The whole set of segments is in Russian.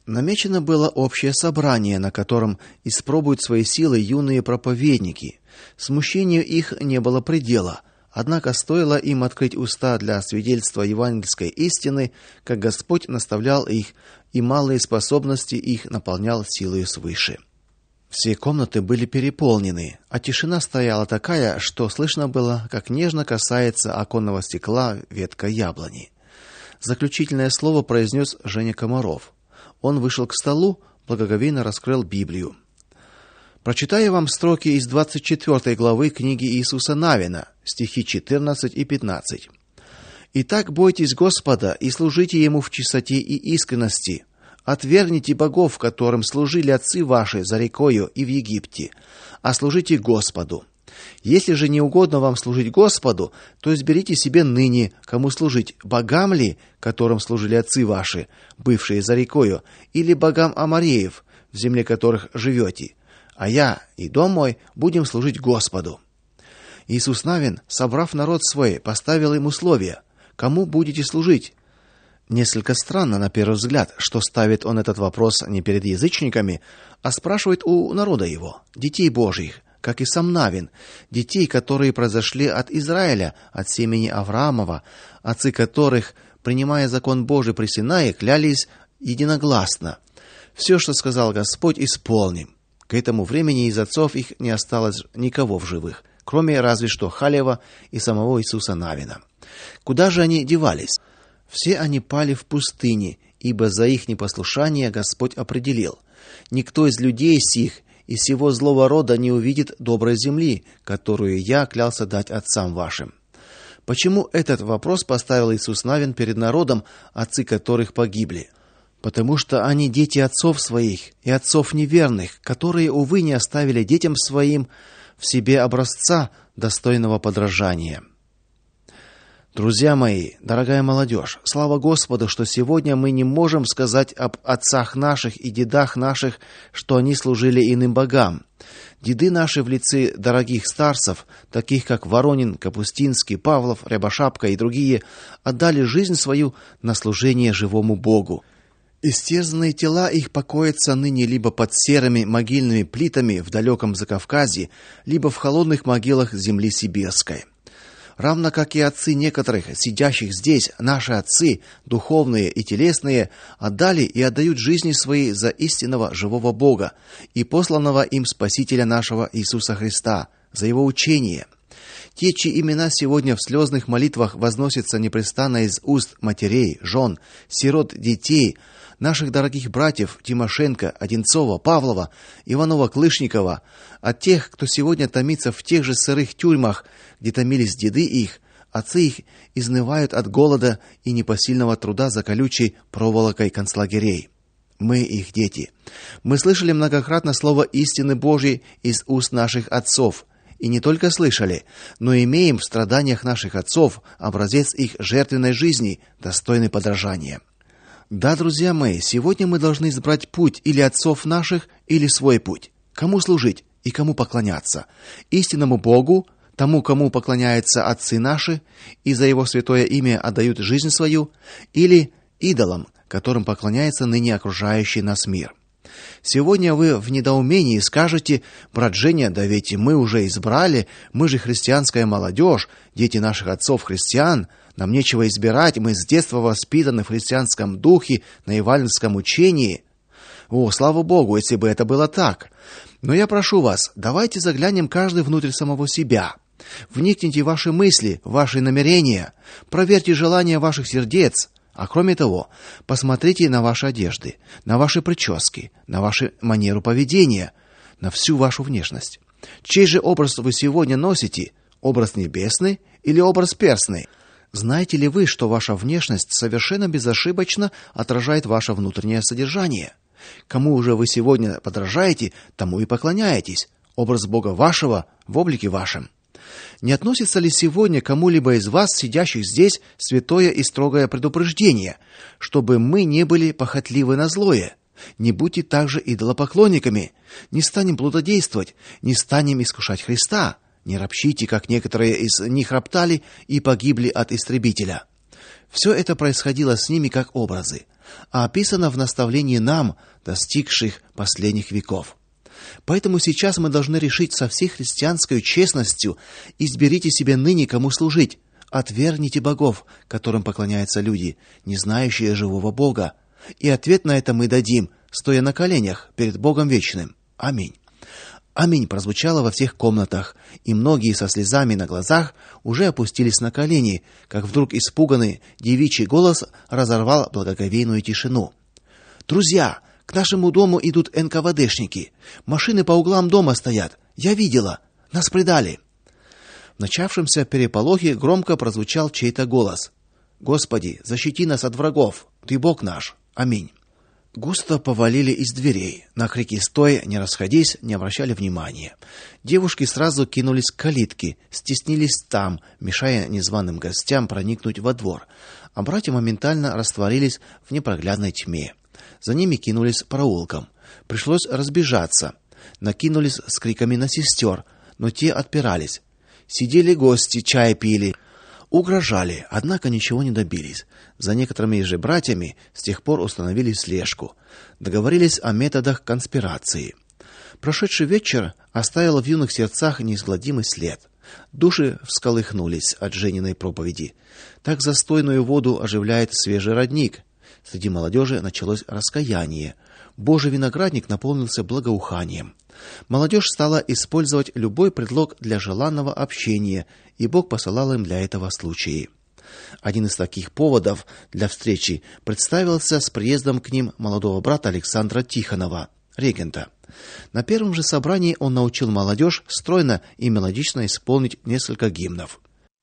Намечено было общее собрание, на котором испробуют свои силы юные проповедники. Смущению их не было предела. Однако стоило им открыть уста для свидетельства евангельской истины, как Господь наставлял их, и малые способности их наполнял силою свыше. Все комнаты были переполнены, а тишина стояла такая, что слышно было, как нежно касается оконного стекла ветка яблони. Заключительное слово произнес Женя Комаров. Он вышел к столу, благоговейно раскрыл Библию. Прочитаю вам строки из 24 главы книги Иисуса Навина, стихи 14 и 15. «Итак, бойтесь Господа и служите Ему в чистоте и искренности. Отвергните богов, которым служили отцы ваши за рекою и в Египте, а служите Господу. Если же не угодно вам служить Господу, то изберите себе ныне, кому служить: богам ли, которым служили отцы ваши, бывшие за рекою, или богам амореев, в земле которых живете. А я и дом мой будем служить Господу». Иисус Навин, собрав народ свой, поставил им условия: кому будете служить? Несколько странно на первый взгляд, что ставит он этот вопрос не перед язычниками, а спрашивает у народа его, детей Божьих, как и сам Навин, детей, которые произошли от Израиля, от семени Авраамова, отцы которых, принимая закон Божий при Синае, клялись единогласно: все, что сказал Господь, исполним. К этому времени из отцов их не осталось никого в живых, кроме разве что Халева и самого Иисуса Навина. Куда же они девались? Все они пали в пустыне, ибо за их непослушание Господь определил: никто из людей сих и сего злого рода не увидит доброй земли, которую я клялся дать отцам вашим. Почему этот вопрос поставил Иисус Навин перед народом, отцы которых погибли? Потому что они дети отцов своих и отцов неверных, которые, увы, не оставили детям своим в себе образца, достойного подражания. Друзья мои, дорогая молодежь, слава Господу, что сегодня мы не можем сказать об отцах наших и дедах наших, что они служили иным богам. Деды наши в лице дорогих старцев, таких как Воронин, Капустинский, Павлов, Рябошапка и другие, отдали жизнь свою на служение живому Богу. Истерзанные тела их покоятся ныне либо под серыми могильными плитами в далеком Закавказье, либо в холодных могилах земли сибирской. Равно как и отцы некоторых, сидящих здесь, наши отцы, духовные и телесные, отдали и отдают жизни свои за истинного живого Бога и посланного им Спасителя нашего Иисуса Христа, за Его учение. Те, чьи имена сегодня в слезных молитвах возносятся непрестанно из уст матерей, жен, сирот, детей, наших дорогих братьев Тимошенко, Одинцова, Павлова, Иванова-Клышникова, от тех, кто сегодня томится в тех же сырых тюрьмах, где томились деды их, отцы их изнывают от голода и непосильного труда за колючей проволокой концлагерей. Мы их дети. Мы слышали многократно слово истины Божьей из уст наших отцов, и не только слышали, но имеем в страданиях наших отцов образец их жертвенной жизни, достойный подражания. Да, друзья мои, сегодня мы должны избрать путь или отцов наших, или свой путь. Кому служить и кому поклоняться? Истинному Богу, тому, кому поклоняются отцы наши и за Его святое имя отдают жизнь свою, или идолам, которым поклоняется ныне окружающий нас мир? Сегодня вы в недоумении скажете: брат Женя, да ведь мы уже избрали, мы же христианская молодежь, дети наших отцов-христиан, нам нечего избирать, мы с детства воспитаны в христианском духе, на евангельском учении. О, слава Богу, если бы это было так. Но я прошу вас, давайте заглянем каждый внутрь самого себя. Вникните в ваши мысли, в ваши намерения, проверьте желания ваших сердец. А кроме того, посмотрите на ваши одежды, на ваши прически, на вашу манеру поведения, на всю вашу внешность. Чей же образ вы сегодня носите? Образ небесный или образ перстный? Знаете ли вы, что ваша внешность совершенно безошибочно отражает ваше внутреннее содержание? Кому же вы сегодня подражаете, тому и поклоняетесь. Образ Бога вашего в облике вашем. Не относится ли сегодня кому-либо из вас, сидящих здесь, святое и строгое предупреждение, чтобы мы не были похотливы на злое? Не будьте также идолопоклонниками, не станем блудодействовать, не станем искушать Христа, не ропщите, как некоторые из них роптали и погибли от истребителя. Все это происходило с ними как образы. а описано в наставлении нам, достигших последних веков. Поэтому сейчас мы должны решить со всей христианской честностью: изберите себе ныне, кому служить. Отвергните богов, которым поклоняются люди, не знающие живого Бога. И ответ на это мы дадим, стоя на коленях перед Богом вечным. Аминь. Аминь прозвучало во всех комнатах, и многие со слезами на глазах уже опустились на колени, как вдруг испуганный девичий голос разорвал благоговейную тишину. Друзья, к нашему дому идут НКВДшники. Машины по углам дома стоят. Я видела. Нас предали. В начавшемся переполохе громко прозвучал чей-то голос: Господи, защити нас от врагов. Ты Бог наш. Аминь. Густо повалили из дверей. На крики «Стой! Не расходись!» не обращали внимания. Девушки сразу кинулись к калитке, стеснились там, мешая незваным гостям проникнуть во двор. А братья моментально растворились в непроглядной тьме. За ними кинулись проулком. Пришлось разбежаться. Накинулись с криками на сестер, но те отпирались. Сидели гости, чай пили. Угрожали, однако ничего не добились. За некоторыми же братьями с тех пор установили слежку. Договорились о методах конспирации. Прошедший вечер оставил в юных сердцах неизгладимый след. Души всколыхнулись от Жениной проповеди. Так застойную воду оживляет свежий родник. Среди молодежи началось раскаяние. Божий виноградник наполнился благоуханием. Молодежь стала использовать любой предлог для желанного общения, и Бог посылал им для этого случаи. Один из таких поводов для встречи представился с приездом к ним молодого брата Александра Тихонова, регента. На первом же собрании он научил молодежь стройно и мелодично исполнить несколько гимнов.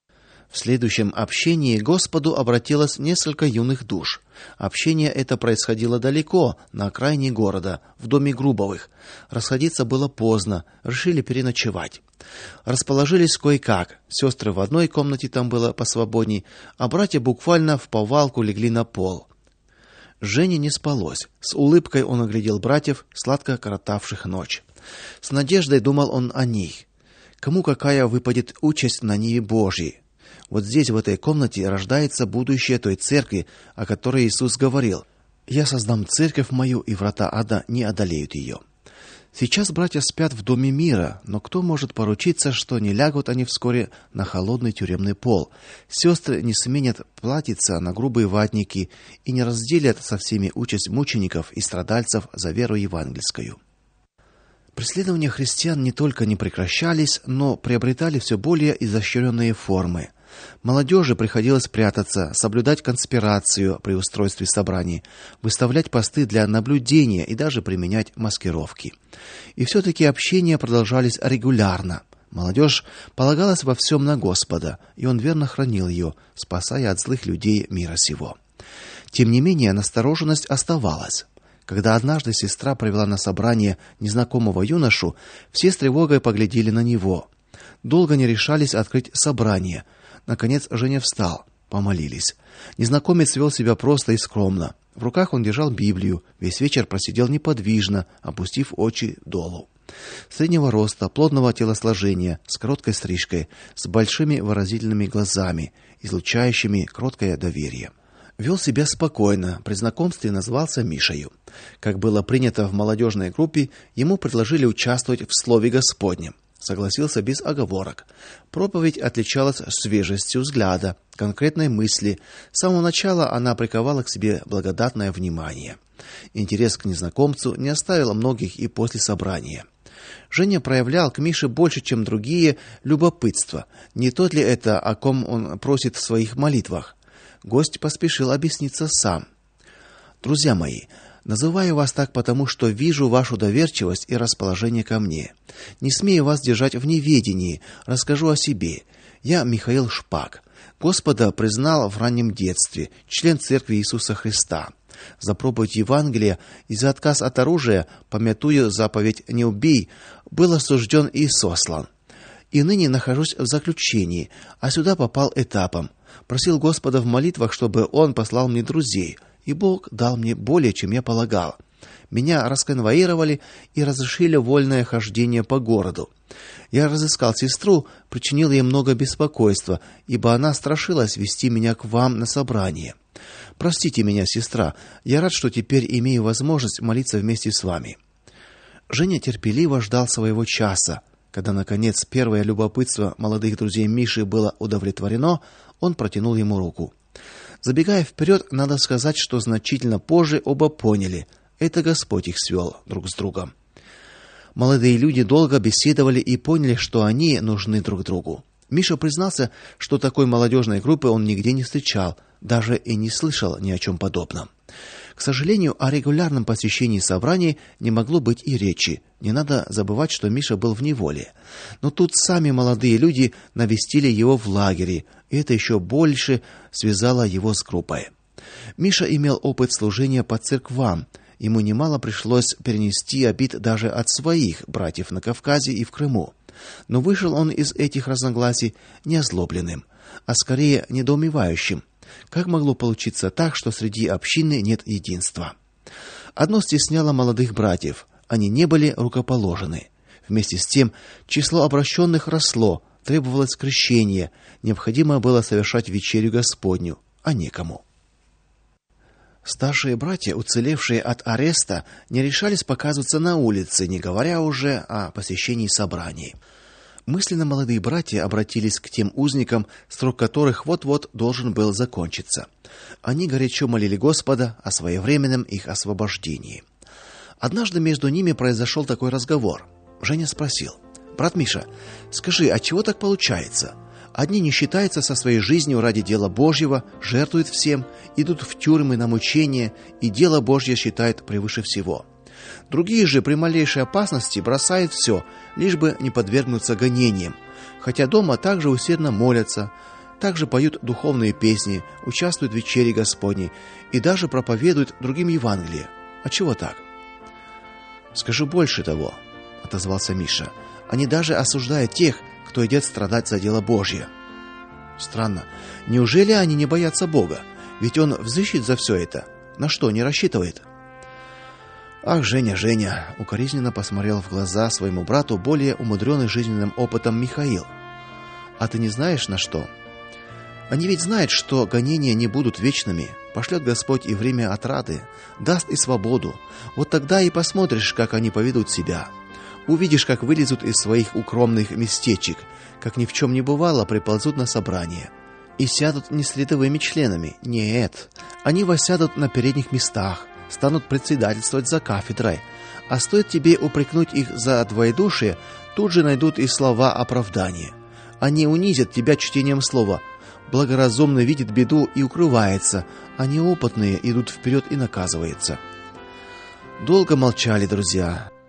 В следующем общении к Господу обратилось несколько юных душ. Общение это происходило далеко, на окраине города, в доме Грубовых. Расходиться было поздно, решили переночевать. Расположились кое-как. Сестры в одной комнате, там было посвободней, а братья буквально вповалку легли на пол. Жене не спалось. С улыбкой он оглядел братьев, сладко коротавших ночь. С надеждой думал он о них. Кому какая выпадет участь на ниве Божьей? Вот здесь, в этой комнате, рождается будущее той церкви, о которой Иисус говорил: «Я создам церковь мою, и врата ада не одолеют ее». Сейчас братья спят в доме мира, но кто может поручиться, что не лягут они вскоре на холодный тюремный пол? Сестры не сменят платьица на грубые ватники и не разделят со всеми участь мучеников и страдальцев за веру евангельскую. Преследования христиан не только не прекращались, но приобретали все более изощренные формы. Молодежи приходилось прятаться, соблюдать конспирацию при устройстве собраний, выставлять посты для наблюдения и даже применять маскировки. И все-таки общения продолжались регулярно. Молодежь полагалась во всем на Господа, и Он верно хранил ее, спасая от злых людей мира сего. Тем не менее, настороженность оставалась. Когда однажды сестра привела на собрание незнакомого юношу, все с тревогой поглядели на него. Долго не решались открыть собрание. Наконец Женя встал, помолились. Незнакомец вел себя просто и скромно. В руках он держал Библию, весь вечер просидел неподвижно, опустив очи долу. Среднего роста, плотного телосложения, с короткой стрижкой, с большими выразительными глазами, излучающими кроткое доверие. Вел себя спокойно, при знакомстве назвался Мишею. Как было принято в молодежной группе, ему предложили участвовать в Слове Господнем. Согласился без оговорок. Проповедь отличалась свежестью взгляда, конкретной мысли. С самого начала она приковала к себе благодатное внимание. Интерес к незнакомцу не оставил многих и после собрания. Женя проявлял к Мише больше, чем другие, любопытство. Не тот ли это, о ком он просит в своих молитвах? Гость поспешил объясниться сам. Друзья мои, называю вас так потому, что вижу вашу доверчивость и расположение ко мне. Не смею вас держать в неведении, расскажу о себе. Я Михаил Шпак. Господа признал в раннем детстве, член Церкви Иисуса Христа. За проповедь Евангелия и за отказ от оружия, памятуя заповедь «Не убей», был осужден и сослан. И ныне нахожусь в заключении, а сюда попал этапом. Просил Господа в молитвах, чтобы Он послал мне друзей, и Бог дал мне более, чем я полагал. Меня расконвоировали и разрешили вольное хождение по городу. Я разыскал сестру, причинил ей много беспокойства, ибо она страшилась вести меня к вам на собрание. Простите меня, сестра. Я рад, что теперь имею возможность молиться вместе с вами. Женя терпеливо ждал своего часа. Когда наконец первое любопытство молодых друзей Миши было удовлетворено, он протянул ему руку. Забегая вперед, надо сказать, что значительно позже оба поняли это Господь их свел друг с другом. Молодые люди долго беседовали и поняли, что они нужны друг другу. Миша признался, что такой молодежной группы он нигде не встречал, даже и не слышал ни о чем подобном. К сожалению, о регулярном посещении собраний не могло быть и речи. Не надо забывать, что Миша был в неволе. Но тут сами молодые люди навестили его в лагере, и это еще больше связало его с группой. Миша имел опыт служения по церквам. Ему немало пришлось перенести обид даже от своих братьев на Кавказе и в Крыму. Но вышел он из этих разногласий не озлобленным, а скорее недоумевающим. Как могло получиться так, что среди общины нет единства? Одно стесняло молодых братьев: они не были рукоположены. Вместе с тем, число обращенных росло, требовалось крещение, необходимо было совершать вечерю Господню, а некому. Старшие братья, уцелевшие от ареста, не решались показываться на улице, не говоря уже о посещении собраний. Мысленно молодые братья обратились к тем узникам, срок которых вот-вот должен был закончиться. Они горячо молили Господа о своевременном их освобождении. Однажды между ними произошел такой разговор. Женя спросил: "Брат Миша, скажи, отчего так получается? Одни не считаются со своей жизнью ради дела Божьего, жертвуют всем, идут в тюрьмы на мучения и дело Божье считают превыше всего. Другие же при малейшей опасности бросают все, лишь бы не подвергнуться гонениям, хотя дома также усердно молятся, также поют духовные песни, участвуют в вечере Господней и даже проповедуют другим Евангелие. Отчего так?" "Скажу больше того", отозвался Миша. "Они даже осуждают тех, кто идет страдать за дело Божье". "Странно. Неужели они не боятся Бога? Ведь он взыщет за все это. На что не рассчитывает?" "Ах, Женя", укоризненно посмотрел в глаза своему брату более умудренный жизненным опытом Михаил. "А ты не знаешь, на что? Они ведь знают, что гонения не будут вечными. Пошлет Господь и время отрады, даст и свободу. Вот тогда и посмотришь, как они поведут себя. Увидишь, как вылезут из своих укромных местечек, как ни в чем не бывало, приползут на собрание. И сядут не с рядовыми членами. Нет, они воссядут на передних местах, станут председательствовать за кафедрой. А стоит тебе упрекнуть их за двоедушие, тут же найдут и слова оправдания. Они унизят тебя чтением слова. Благоразумный видит беду и укрывается, а неопытные идут вперед и наказываются". Долго молчали друзья.